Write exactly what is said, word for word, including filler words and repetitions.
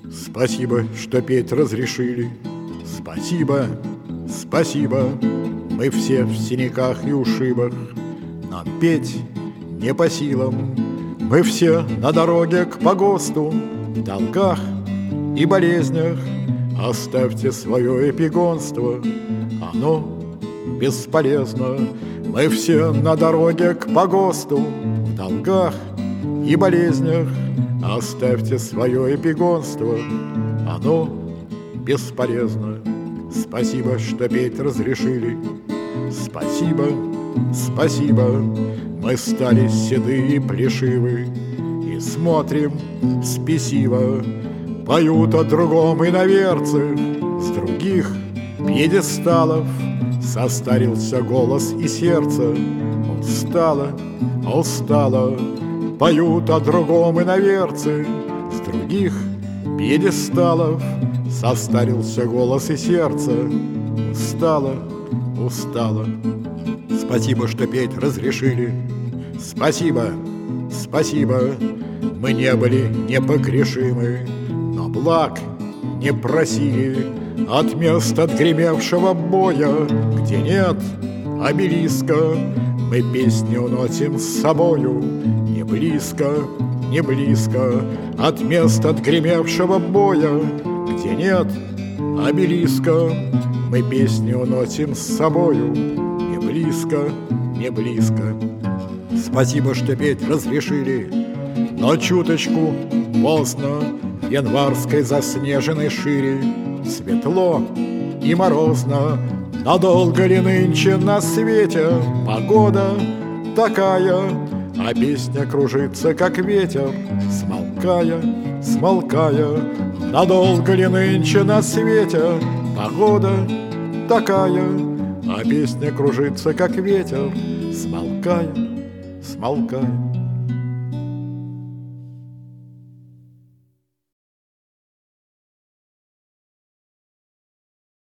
Спасибо, что петь разрешили. Спасибо, спасибо. Мы все в синяках и ушибах, нам петь не по силам. Мы все на дороге к погосту, в долгах и болезнях. Оставьте свое эпигонство, оно бесполезно. Мы все на дороге к погосту, в долгах и болезнях. Оставьте свое эпигонство, оно бесполезно. Спасибо, что петь разрешили. Спасибо, спасибо. Мы стали седые и плешивы и смотрим спесиво. Поют о другом иноверцы с других пьедесталов. Состарился голос и сердце, устало, устало. Поют о другом иноверцы с других пьедесталов. Состарился голос и сердце, устало, устало. Спасибо, что петь разрешили. Спасибо, спасибо. Мы не были непогрешимы, но благ не просили. От мест отгремевшего боя, где нет обелиска, мы песни уносим с собою. Не близко, не близко. От мест отгремевшего боя, где нет обелиска, мы песни уносим с собою. Не близко, не близко. Спасибо, что петь разрешили, но чуточку поздно. В январской заснеженной шире светло и морозно. Надолго ли нынче на свете погода такая, а песня кружится, как ветер, смолкая, смолкая. Надолго ли нынче на свете погода такая, а песня кружится, как ветер, смолкая, смолкая.